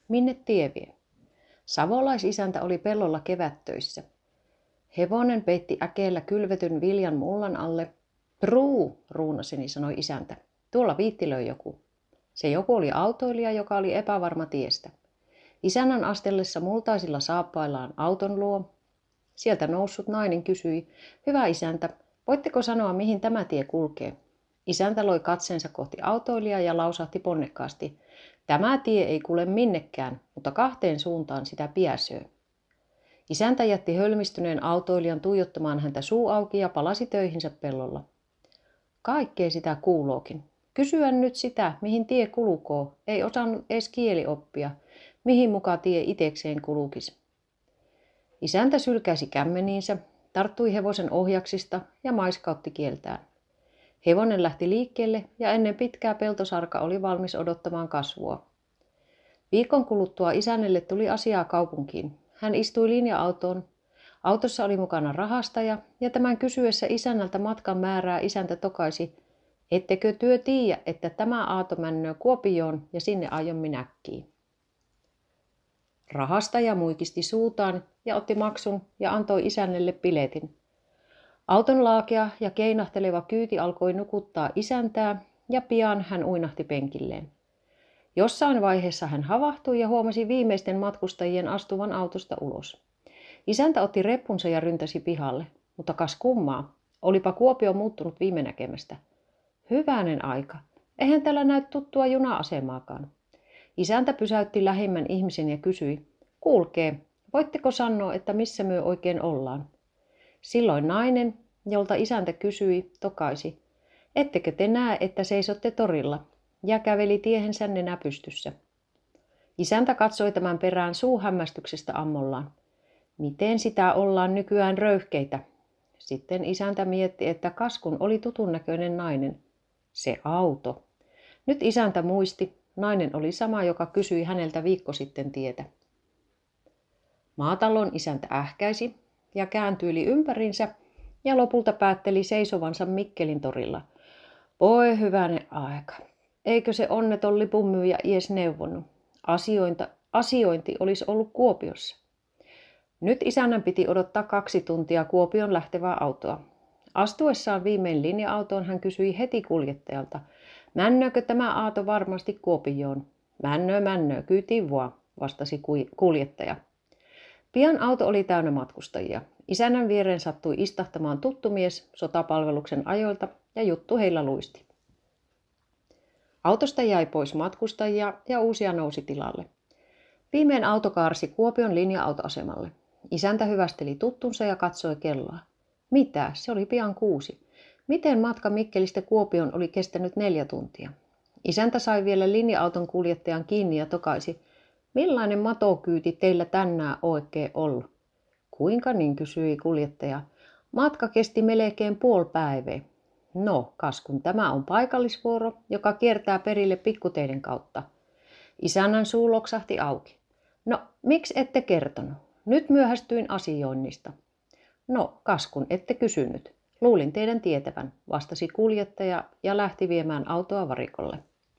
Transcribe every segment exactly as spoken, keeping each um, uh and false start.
Minne tie vie? Savolaisisäntä oli pellolla kevättöissä. Hevonen peitti äkeellä kylvetyn viljan mullan alle. Pruu, ruunaseni, sanoi isäntä. Tuolla viittilöi joku. Se joku oli autoilija, joka oli epävarma tiestä. Isännän astellessa multaisilla saappaillaan auton luo. Sieltä noussut nainen kysyi, hyvä isäntä, voitteko sanoa, mihin tämä tie kulkee? Isäntä loi katseensa kohti autoilijaa ja lausahti ponnekkaasti. Tämä tie ei kulje minnekään, mutta kahteen suuntaan sitä piäsöö. Isäntä jätti hölmistyneen autoilijan tuijottamaan häntä suu auki ja palasi töihinsä pellolla. Kaikkea sitä kuulookin. Kysyä nyt sitä, mihin tie kulukoo, ei osannut edes kieli oppia, mihin muka tie itekseen kulukisi. Isäntä sylkäisi kämmeniinsä, tarttui hevosen ohjaksista ja maiskautti kieltään. Hevonen lähti liikkeelle ja ennen pitkää peltosarka oli valmis odottamaan kasvua. Viikon kuluttua isännelle tuli asiaa kaupunkiin. Hän istui linja-autoon. Autossa oli mukana rahastaja ja tämän kysyessä isännältä matkan määrää isäntä tokaisi, ettekö työ tiiä, että tämä aato männöö Kuopioon ja sinne aion minäkkiin. Rahastaja muikisti suutaan ja otti maksun ja antoi isännelle piletin. Auton laakea ja keinahteleva kyyti alkoi nukuttaa isäntää ja pian hän uinahti penkilleen. Jossain vaiheessa hän havahtui ja huomasi viimeisten matkustajien astuvan autosta ulos. Isäntä otti reppunsa ja ryntäsi pihalle, mutta kas kummaa, olipa Kuopio muuttunut viime näkemästä. Hyvänen aika, eihän täällä näy tuttua juna-asemaakaan. Isäntä pysäytti lähimmän ihmisen ja kysyi, kuulkee, voitteko sanoa, että missä me oikein ollaan? Silloin nainen, jolta isäntä kysyi, tokaisi, ettekö te näe, että seisotte torilla, ja käveli tiehensä nenä pystyssä. Isäntä katsoi tämän perään suuhämmästyksestä ammollaan. Miten sitä ollaan nykyään röyhkeitä? Sitten isäntä mietti, että kas kun oli tutun näköinen nainen. Se auto. Nyt isäntä muisti, nainen oli sama, joka kysyi häneltä viikko sitten tietä. Maatalon isäntä ähkäisi ja kääntyi ympärinsä ja lopulta päätteli seisovansa Mikkelin torilla. Voi hyvänen aika. Eikö se onneton lipunmyyjä ies neuvonnut? Asiointa, asiointi olisi ollut Kuopiossa. Nyt isännän piti odottaa kaksi tuntia Kuopion lähtevää autoa. Astuessaan viimein linja-autoon hän kysyi heti kuljettajalta, männöökö tämä aato varmasti Kuopioon? Männöö, männöö, kyytiin vaan, vastasi kuljettaja. Pian auto oli täynnä matkustajia. Isännän viereen sattui istahtamaan tuttu mies sotapalveluksen ajoilta ja juttu heillä luisti. Autosta jäi pois matkustajia ja uusia nousi tilalle. Viimein auto kaarsi Kuopion linja-autoasemalle. Isäntä hyvästeli tuttunsa ja katsoi kelloa. Mitä? Se oli pian kuusi. Miten matka Mikkelistä Kuopioon oli kestänyt neljä tuntia? Isäntä sai vielä linja-auton kuljettajan kiinni ja tokaisi, millainen matokyyti teillä tänään oikein ollut? Kuinka niin, kysyi kuljettaja. Matka kesti melkein puoli päivää. No, kas kun tämä on paikallisvuoro, joka kiertää perille pikkuteiden kautta. Isännän suu loksahti auki. No, miksi ette kertonut? Nyt myöhästyin asioinnista. No, kas kun ette kysynyt. Luulin teidän tietävän, vastasi kuljettaja ja lähti viemään autoa varikolle.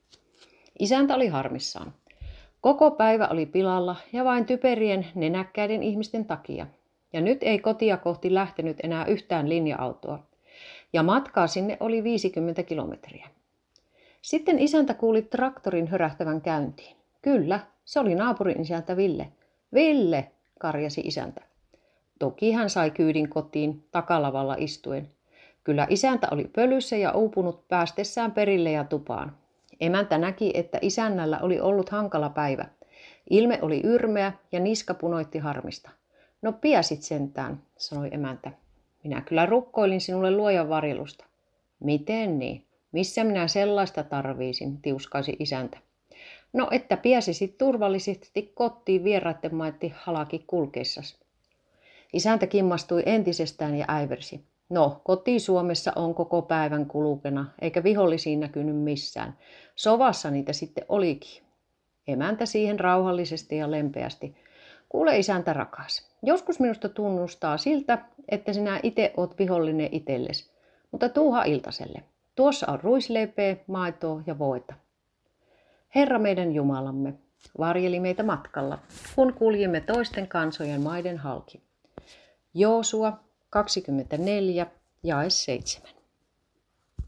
Isäntä oli harmissaan. Koko päivä oli pilalla ja vain typerien nenäkkäiden ihmisten takia. Ja nyt ei kotia kohti lähtenyt enää yhtään linja-autoa. Ja matkaa sinne oli viisikymmentä kilometriä. Sitten isäntä kuuli traktorin hörähtävän käyntiin. Kyllä, se oli naapurin isäntä Ville. Ville, karjasi isäntä. Toki hän sai kyydin kotiin takalavalla istuen. Kyllä isäntä oli pölyssä ja uupunut päästessään perille ja tupaan. Emäntä näki, että isännällä oli ollut hankala päivä. Ilme oli yrmeä ja niska punoitti harmista. No piäsit sentään, sanoi emäntä. Minä kyllä rukkoilin sinulle luojan varjelusta. Miten niin? Missä minä sellaista tarviisin, tiuskaisi isäntä. No, että piäsisit turvallisesti kotiin vieraitten maitti halaki kulkeissasi. Isäntä kimmastui entisestään ja äiversi. No, koti Suomessa on koko päivän kulukena, eikä vihollisiin näkynyt missään. Sovassa niitä sitten olikin. Emäntä siihen rauhallisesti ja lempeästi. Kuule isäntä rakas, joskus minusta tunnustaa siltä, että sinä itse oot vihollinen itsellesi, mutta tuuha iltaselle. Tuossa on ruisleipeä, maitoa ja voita. Herra meidän Jumalamme, varjeli meitä matkalla, kun kuljimme toisten kansojen maiden halki. Joosua kaksikymmentäneljä, jae seitsemän.